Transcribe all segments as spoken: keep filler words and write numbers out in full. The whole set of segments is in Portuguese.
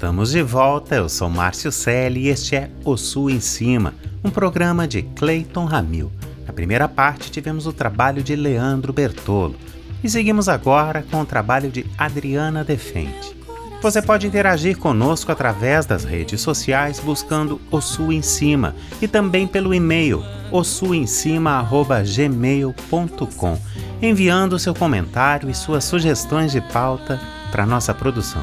Estamos de volta, eu sou Márcio Selle e este é O Sul em Cima, um programa de Cleiton Ramil. Na primeira parte tivemos o trabalho de Leandro Bertolo e seguimos agora com o trabalho de Adriana Defente. Você pode interagir conosco através das redes sociais buscando O Sul em Cima e também pelo e-mail o sul em cima arroba gmail ponto com, enviando seu comentário e suas sugestões de pauta para nossa produção.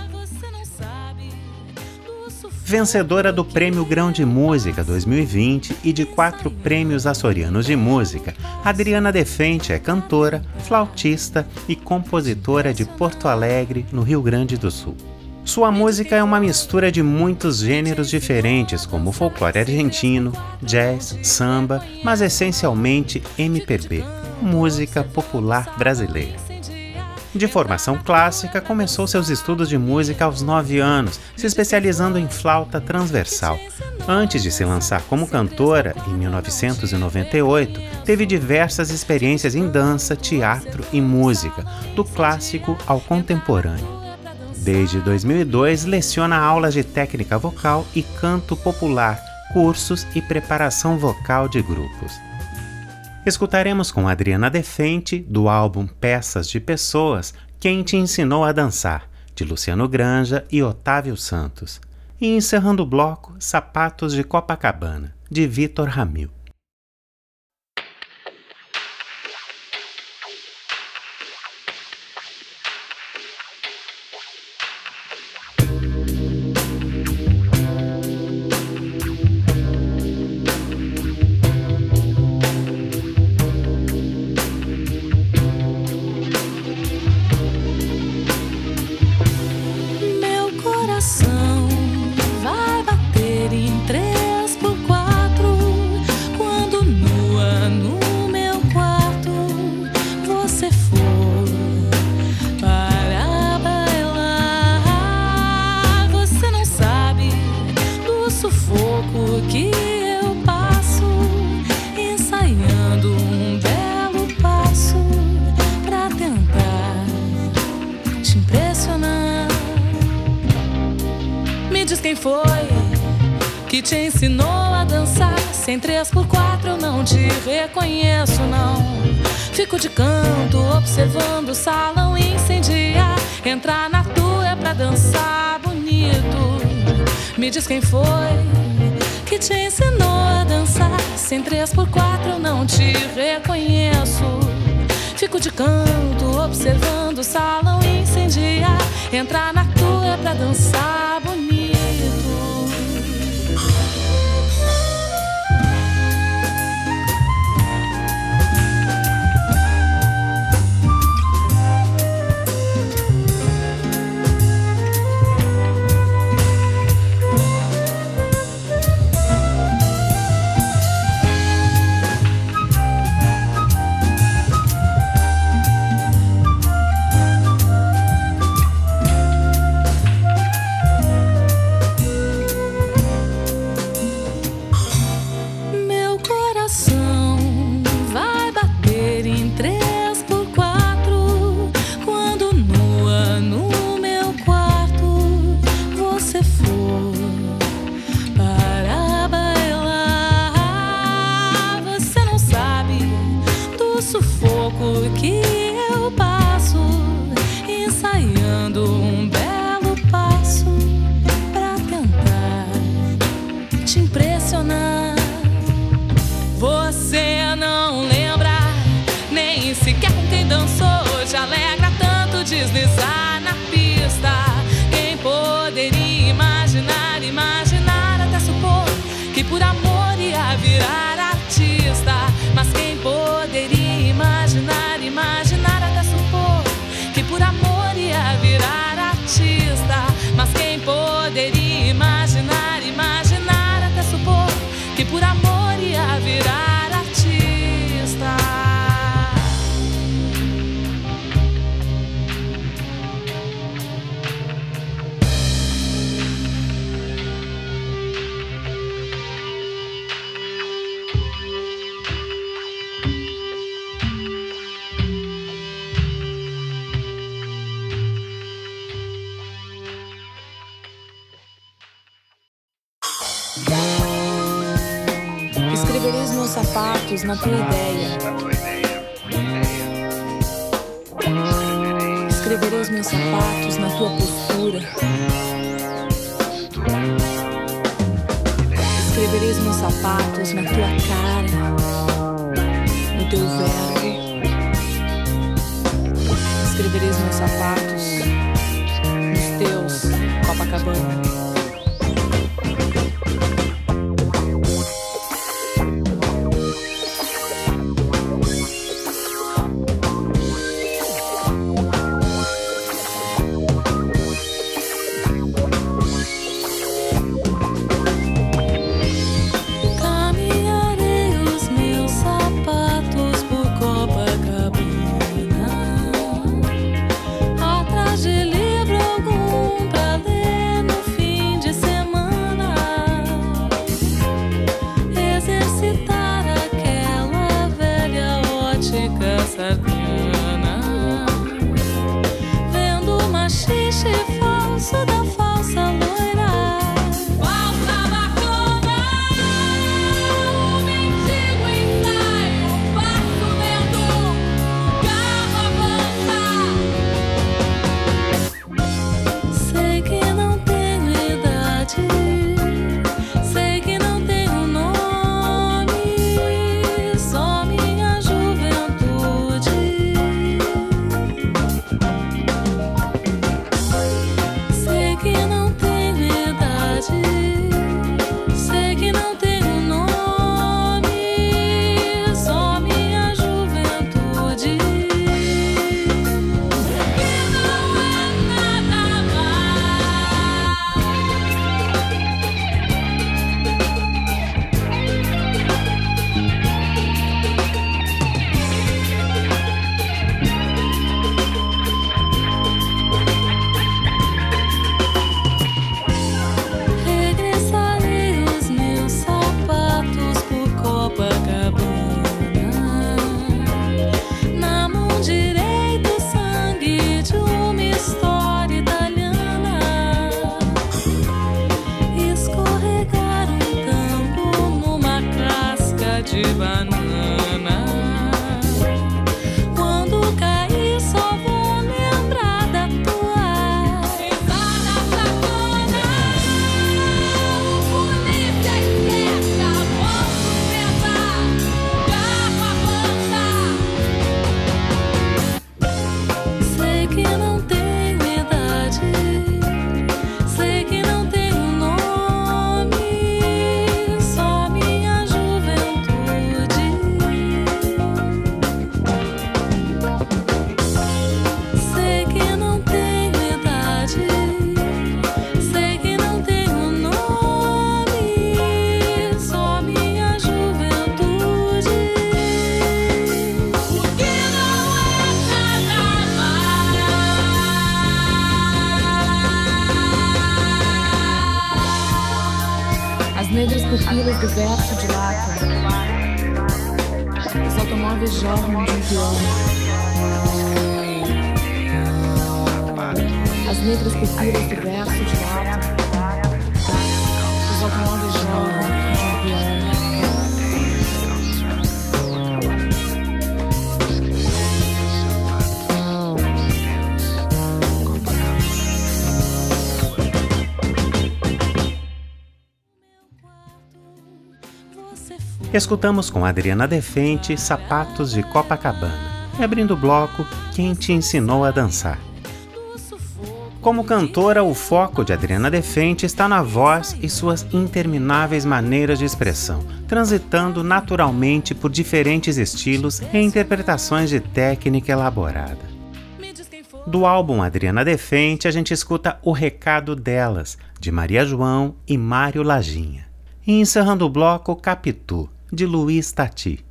Vencedora do Prêmio Grão de Música dois mil e vinte e de quatro prêmios açorianos de música, Adriana Defente é cantora, flautista e compositora de Porto Alegre, no Rio Grande do Sul. Sua música é uma mistura de muitos gêneros diferentes, como folclore argentino, jazz, samba, mas essencialmente M P B, música popular brasileira. De formação clássica, começou seus estudos de música aos nove anos, se especializando em flauta transversal. Antes de se lançar como cantora, em mil novecentos e noventa e oito, teve diversas experiências em dança, teatro e música, do clássico ao contemporâneo. Desde dois mil e dois, leciona aulas de técnica vocal e canto popular, cursos e preparação vocal de grupos. Escutaremos com Adriana Defente, do álbum Peças de Pessoas, Quem Te Ensinou a Dançar, de Luciano Granja e Otávio Santos. E encerrando o bloco, Sapatos de Copacabana, de Vitor Ramil. Quem foi que te ensinou a dançar? Sem três por quatro eu não te reconheço, não. Fico de canto observando o salão incendiar. Entrar na tua é pra dançar bonito. Me diz quem foi que te ensinou a dançar? Sem três por quatro eu não te reconheço. Fico de canto observando o salão incendiar. Entrar na tua é pra dançar bonito. Deslizar na pista. Quem poderia imaginar, imaginar até supor que por amor ia virar artista. Mas quem poderia imaginar, imaginar até supor que por amor ia virar artista. Mas quem poderia imaginar, imaginar até supor que por amor ia virar artista. Escreverei os meus sapatos na tua ideia. Escreverei os meus sapatos na tua postura. Escreverei os meus sapatos na tua cara, no teu verbo. Escreverei os meus sapatos nos teus, Copacabana. Negras pupilas do verso dilatam. Os automóveis jorram de um piano. As negras pupilas do verso dilatam. Os automóveis jorram de um piano. Escutamos com Adriana Defente Sapatos de Copacabana e, abrindo o bloco, Quem Te Ensinou a Dançar. Como cantora, o foco de Adriana Defente está na voz e suas intermináveis maneiras de expressão, transitando naturalmente por diferentes estilos e interpretações de técnica elaborada. Do álbum Adriana Defente, a gente escuta O Recado Delas, de Maria João e Mário Laginha. E encerrando o bloco, Capitu, de Luiz Tati.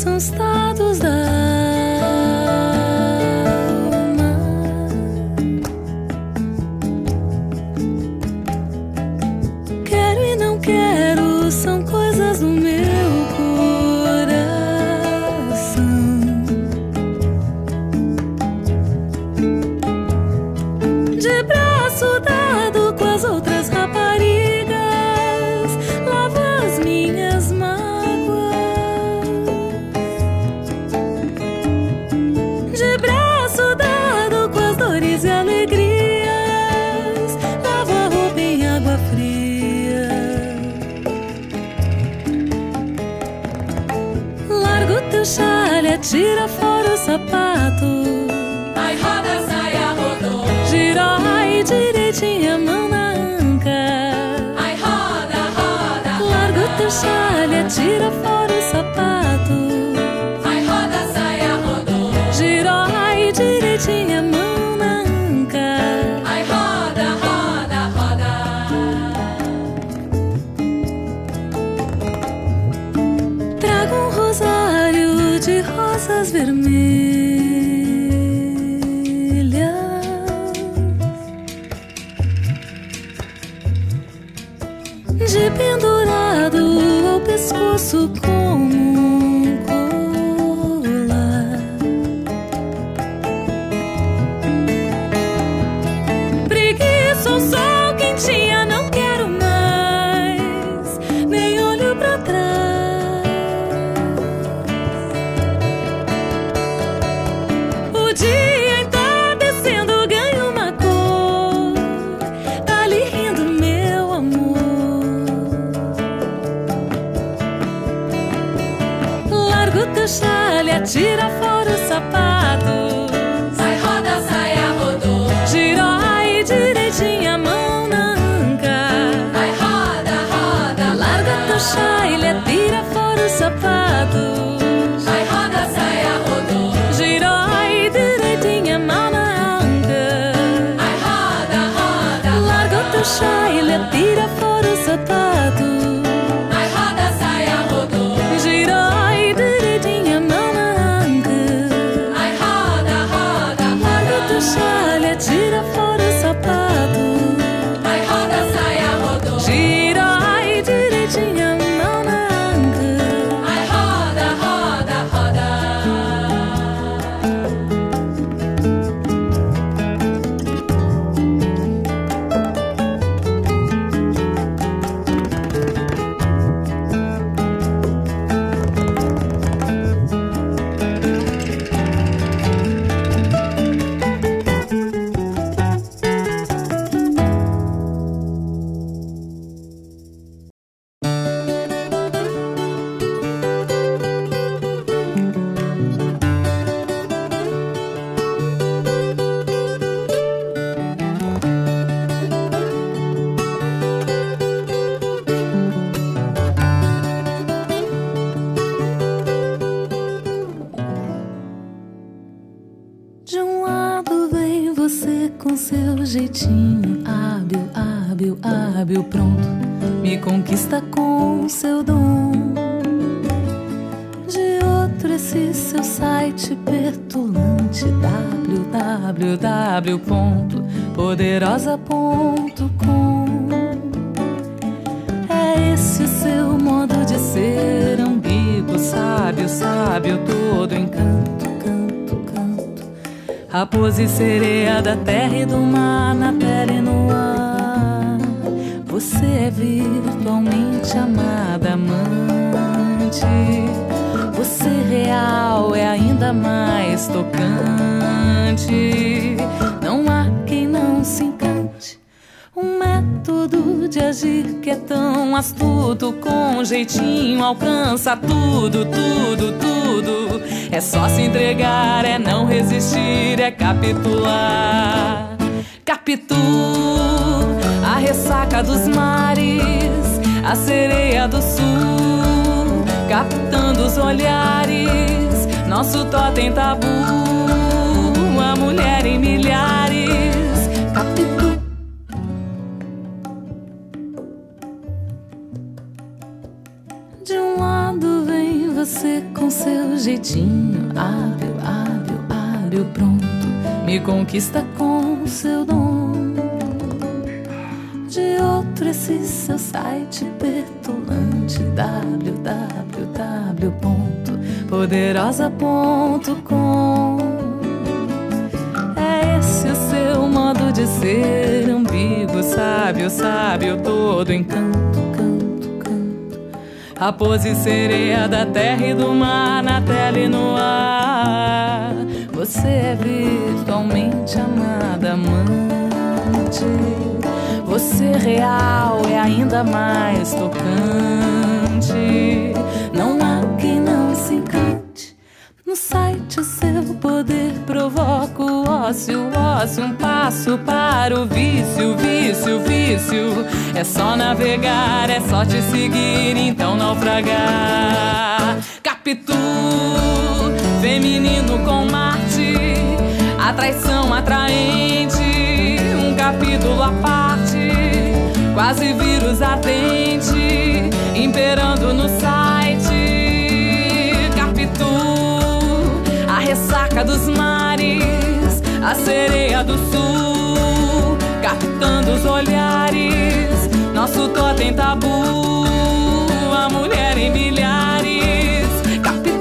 são estados da alma. Quero e não quero são coisas do meu coração. De braço dado com as outras raparigas, lavo as minhas mágoas. De braço dado com as dores e alegrias, lavo a roupa em água fria. Largo teu chale, atira fora o sapato. Ai, roda, saia, rodou. Girou aí direitinho, mão na anca. Ai, roda, roda, Larga o roda. teu chale, atira fora o sapato. Ai, roda, saia, rodou. Girou aí direitinho, mão na anca. Ai, roda, roda, roda. Trago um rosário de rosas vermelhas, de pendurado ao pescoço como um colar. Preguiça ou sol quentinha, não quero mais, nem olho pra trás. O dia entardecendo ganha uma cor, tá ali rindo meu amor. Larga o teu chale, atira fora os sapatos. Ai, roda, saia, rodou. Girou aí direitinho, a mão na anca. Ai, roda, roda, Larga teu roda. chale, atira fora os sapatos. Ai, roda, saia, rodou. Girou aí direitinho, a mão na anca. Ai, roda, roda, Larga o teu roda. chale, atira fora os sapatos. Ai, roda, saia, rodou. Girou aí direitinho, a mão na anca. Ai, roda, roda, Larga o teu roda. chale, atira fora os sapatos. Ai, roda, saia, rodou. Girou aí direitinho, a mão na anca. Ai, roda, roda, roda. De um lado vem você com seu jeitinho hábil, hábil, hábil, pronto. Me conquista com seu dom. De outro esse seu site petulante, w w w ponto poderosa ponto com. É esse o seu modo de ser, ambíguo, sábio, sábio, todo encanto, canto, canto. Raposa e sereia da terra e do mar, na terra e no ar. Você é virtualmente amada, amante. Você real é ainda mais tocante. Não há quem não se encante. Um método de agir que é tão astuto, com jeitinho alcança tudo, tudo, tudo. É só se entregar, é não resistir, é capitular. Capitu, a ressaca dos mares, a sereia do sul, captando os olhares, nosso totem tabu, a mulher em milhares. Capitu. De um lado vem você com seu jeitinho hábil, hábil, hábil, pronto, me conquista com seu dom. De outro esse seu site petulante, w w w ponto poderosa ponto com. É esse o seu modo de ser, ambíguo, sábio, sábio, todo encanto, canto, canto. A pose sereia da terra e do mar, na tela e no ar. Você é virtualmente amada, amante. Você real é ainda mais tocante. Não há quem não se encante. No site o seu poder provoca o ócio, ócio, um passo para o vício, vício, vício. É só navegar, é só te seguir, então naufragar. Capitu, feminino com Marte, a traição atraente, um capítulo à parte, quase vírus ardente, imperando no site. Capitu, a ressaca dos mares, a sereia do sul, captando os olhares, nosso totem tabu, a mulher em milhares. Capitu,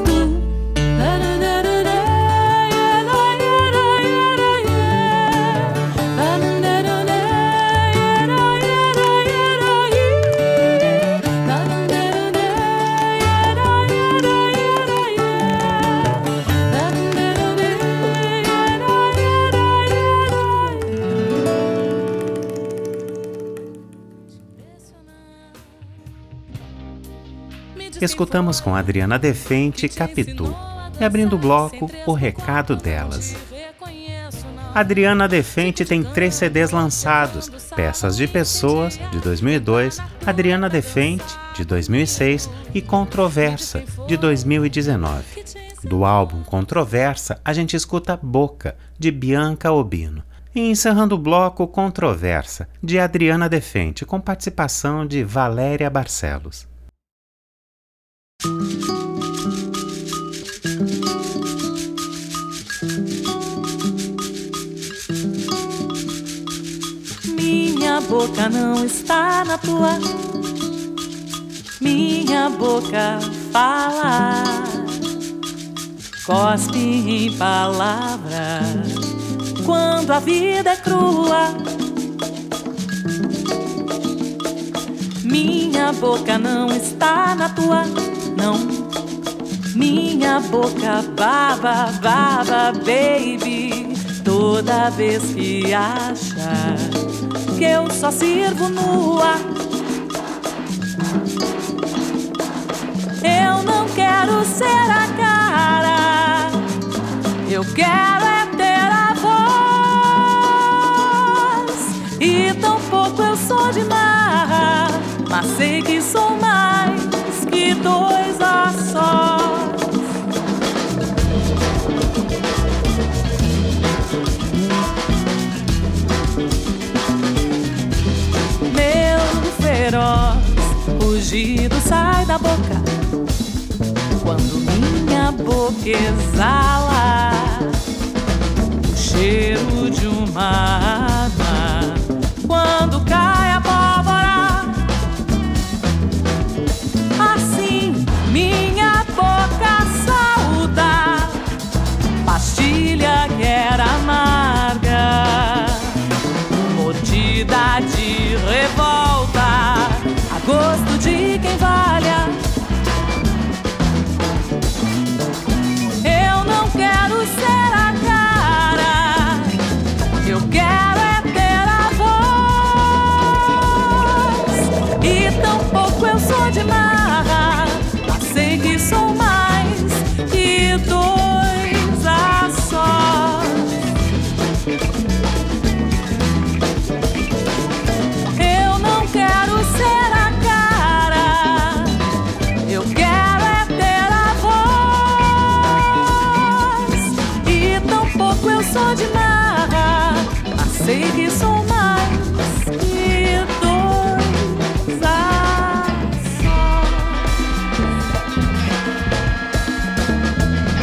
Escutamos com Adriana Defente Capitu e, abrindo o bloco, O Recado Delas. Adriana Defente tem três C Ds lançados: Peças de Pessoas, de dois mil e dois, Adriana Defente, de dois mil e seis e Controversa, de dois mil e dezenove. Do álbum Controversa, a gente escuta Boca, de Bianca Obino. E encerrando o bloco, Controversa, de Adriana Defente, com participação de Valéria Barcelos. Minha boca não está na tua, minha boca fala, cospe em palavras quando a vida é crua. Minha boca não está na tua, não. Minha boca baba, baba, baby, toda vez que acha que eu só sirvo nua. Eu não quero ser a cara, eu quero é ter a voz. E tampouco eu sou de marra, mas sei que sou mais que dois a sós. Meu feroz rugido sai da boca quando minha boca exala o cheiro de uma arma quando cai a pólvora. Assim minha boca saúda pastilha que era amarga, mordida de revolta, a gosto de quem valha. Eu não quero ser a cara, eu quero é ter a voz. E tampouco eu sou de marra, mas sei que sou mais que dois a sós. Eu não quero ser a cara, eu quero é ter a voz. E tampouco eu sou de marra, mas sei que sou mais que dois a sós.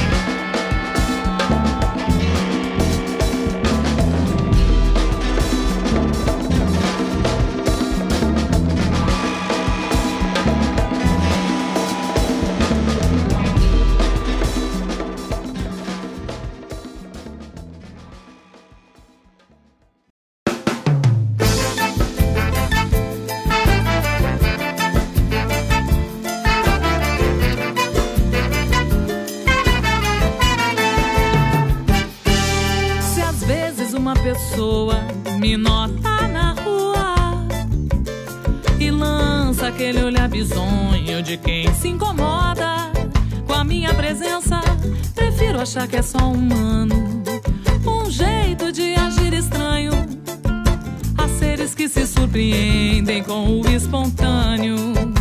me nota na rua e lança aquele olhar bizonho de quem se incomoda com a minha presença. Prefiro achar que é só humano, um jeito de agir estranho. Há seres que se surpreendem com o espontâneo.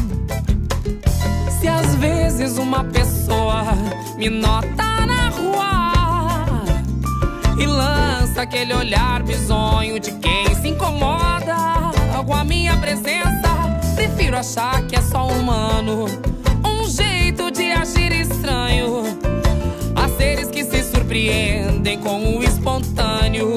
Se às vezes uma pessoa me nota na rua e lança aquele olhar bizonho de quem se incomoda com a minha presença, prefiro achar que é só humano, um jeito de agir estranho. Há seres que se surpreendem com o espontâneo.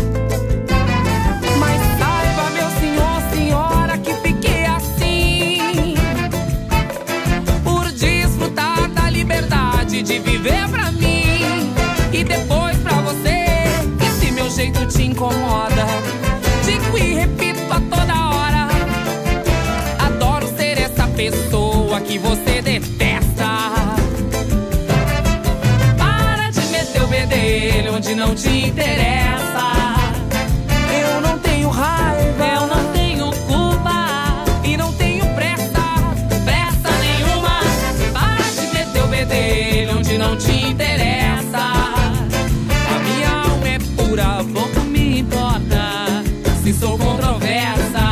Mas saiba, meu senhor, senhora, que fiquei assim por desfrutar da liberdade de viver pra mim e depois pra você. E se meu jeito te incomoda, digo e repito a toda hora, adoro ser essa pessoa que você detesta. Para de meter o bedelho onde não te interessa. Eu não tenho raiva, Eu não tenho culpa e não tenho pressa, pressa nenhuma. Para de meter o bedelho onde não te interessa. A minha alma é pura, pouco me importa se sou controversa.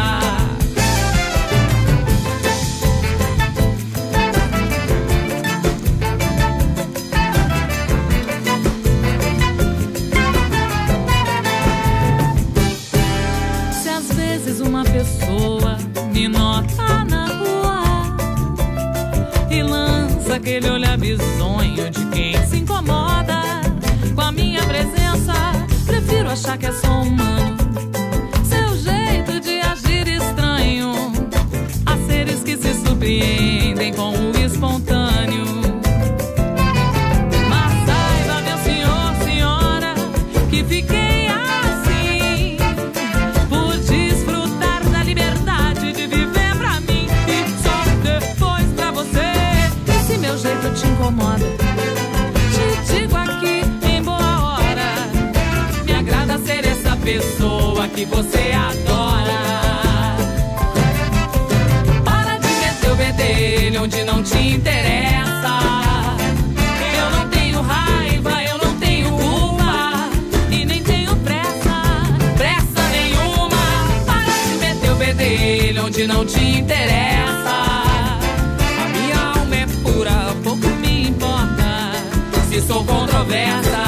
Se às vezes uma pessoa me nota na rua e lança aquele olhar bizonho de quem se incomoda com a minha presença, prefiro achar que é só humano, seu jeito de agir estranho. Há seres que se surpreendem com o espontâneo. Mas saiba, meu senhor, senhora, que fiquei assim por desfrutar da liberdade de viver pra mim e só depois pra você. E se meu jeito te incomoda, te digo aqui em boa hora, me agrada ser essa pessoa que você adora. Para de meter o bedelho onde não te interessa. Eu não tenho raiva, eu não tenho culpa e nem tenho pressa, pressa nenhuma. Para de meter o bedelho onde não te interessa. A minha alma é pura, pouco me importa se sou controversa.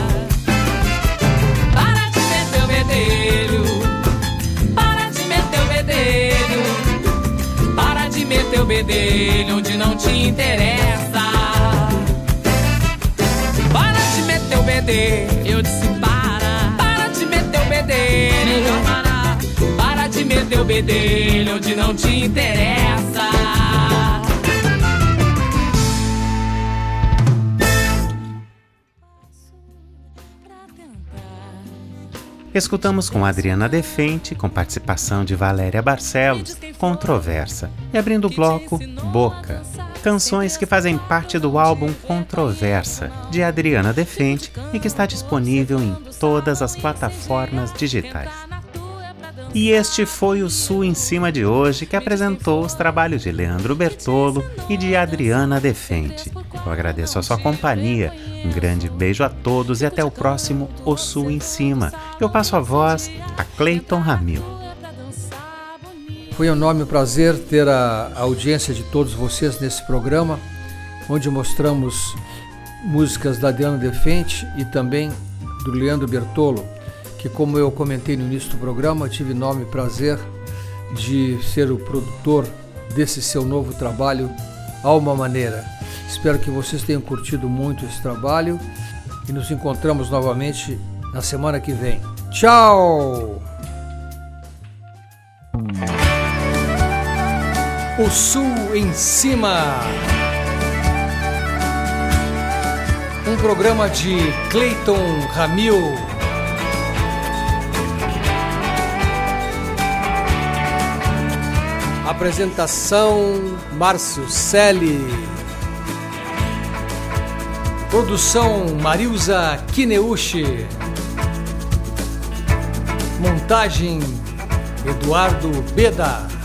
Para de meter o bedelho, para de meter o bedelho, para de meter o bedelho onde não te interessa. Para de meter o bedelho, Eu disse para, para de meter o bedelho, melhor parar. para de meter o bedelho onde não te interessa. Escutamos com Adriana Defente, com participação de Valéria Barcelos, Controversa. E abrindo o bloco, Boca. Canções que fazem parte do álbum Controversa, de Adriana Defente, e que está disponível em todas as plataformas digitais. E este foi o Sul em Cima de hoje, que apresentou os trabalhos de Leandro Bertolo e de Adriana Defente. Eu agradeço a sua companhia, um grande beijo a todos e até o próximo O Sul em Cima. Eu passo a voz a Cleiton Ramil. Foi um enorme prazer ter a audiência de todos vocês nesse programa, onde mostramos músicas da Adriana Defente e também do Leandro Bertolo, que, como eu comentei no início do programa, tive enorme prazer de ser o produtor desse seu novo trabalho, Alma Maneira. Espero que vocês tenham curtido muito esse trabalho e nos encontramos novamente na semana que vem. Tchau! O Sul em Cima. Um programa de Cleiton Ramil. Apresentação Márcio Selle. Produção Marilza Kineuchi. Montagem Montagem Eduardo Beda.